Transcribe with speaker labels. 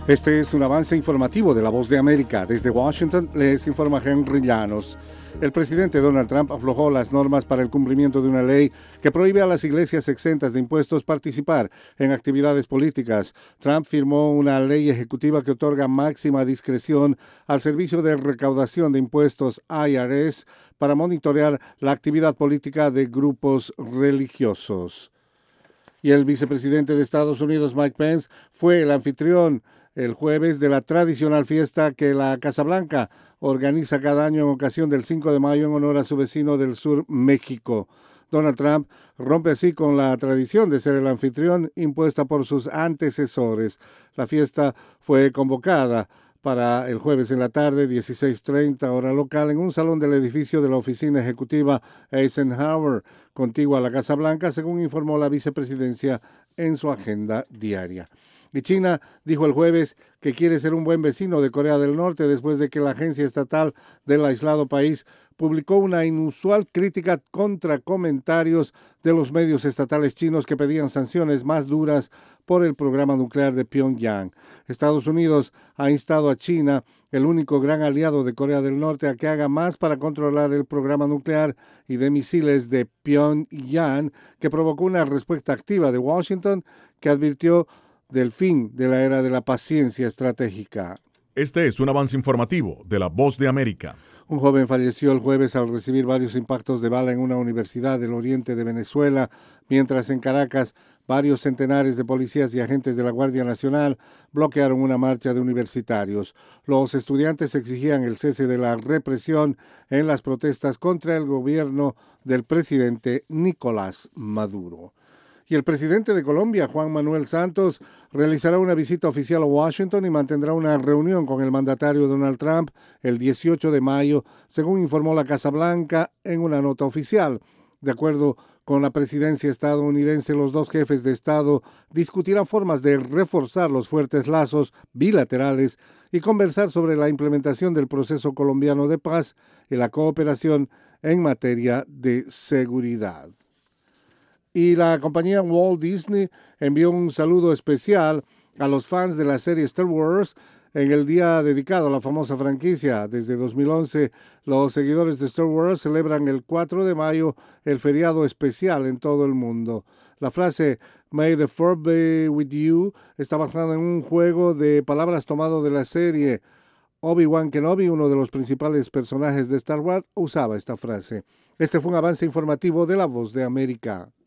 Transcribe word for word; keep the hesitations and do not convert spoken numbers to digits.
Speaker 1: Este es un avance informativo de La Voz de América. Desde Washington les informa Henry Llanos. El presidente Donald Trump aflojó las normas para el cumplimiento de una ley que prohíbe a las iglesias exentas de impuestos participar en actividades políticas. Trump firmó una ley ejecutiva que otorga máxima discreción al Servicio de Recaudación de Impuestos I R S para monitorear la actividad política de grupos religiosos. Y el vicepresidente de Estados Unidos, Mike Pence, fue el anfitrión el jueves de la tradicional fiesta que la Casa Blanca organiza cada año en ocasión del cinco de mayo en honor a su vecino del sur, México. Donald Trump rompe así con la tradición de ser el anfitrión impuesta por sus antecesores. La fiesta fue convocada para el jueves en la tarde, dieciséis treinta hora local, en un salón del edificio de la oficina ejecutiva Eisenhower, contigua a la Casa Blanca, según informó la vicepresidencia en su agenda diaria. Y China dijo el jueves que quiere ser un buen vecino de Corea del Norte después de que la agencia estatal del aislado país publicó una inusual crítica contra comentarios de los medios estatales chinos que pedían sanciones más duras por el programa nuclear de Pyongyang. Estados Unidos ha instado a China, el único gran aliado de Corea del Norte, a que haga más para controlar el programa nuclear y de misiles de Pyongyang, que provocó una respuesta activa de Washington, que advirtió del fin de la era de la paciencia estratégica.
Speaker 2: Este es un avance informativo de La Voz de América.
Speaker 1: Un joven falleció el jueves al recibir varios impactos de bala en una universidad del oriente de Venezuela, mientras en Caracas varios centenares de policías y agentes de la Guardia Nacional bloquearon una marcha de universitarios. Los estudiantes exigían el cese de la represión en las protestas contra el gobierno del presidente Nicolás Maduro. Y el presidente de Colombia, Juan Manuel Santos, realizará una visita oficial a Washington y mantendrá una reunión con el mandatario Donald Trump el dieciocho de mayo, según informó la Casa Blanca en una nota oficial. De acuerdo con la presidencia estadounidense, los dos jefes de Estado discutirán formas de reforzar los fuertes lazos bilaterales y conversar sobre la implementación del proceso colombiano de paz y la cooperación en materia de seguridad. Y la compañía Walt Disney envió un saludo especial a los fans de la serie Star Wars en el día dedicado a la famosa franquicia. Desde dos mil once, los seguidores de Star Wars celebran el cuatro de mayo el feriado especial en todo el mundo. La frase "May the Fourth be with you" está basada en un juego de palabras tomado de la serie. Obi-Wan Kenobi, uno de los principales personajes de Star Wars, usaba esta frase. Este fue un avance informativo de La Voz de América.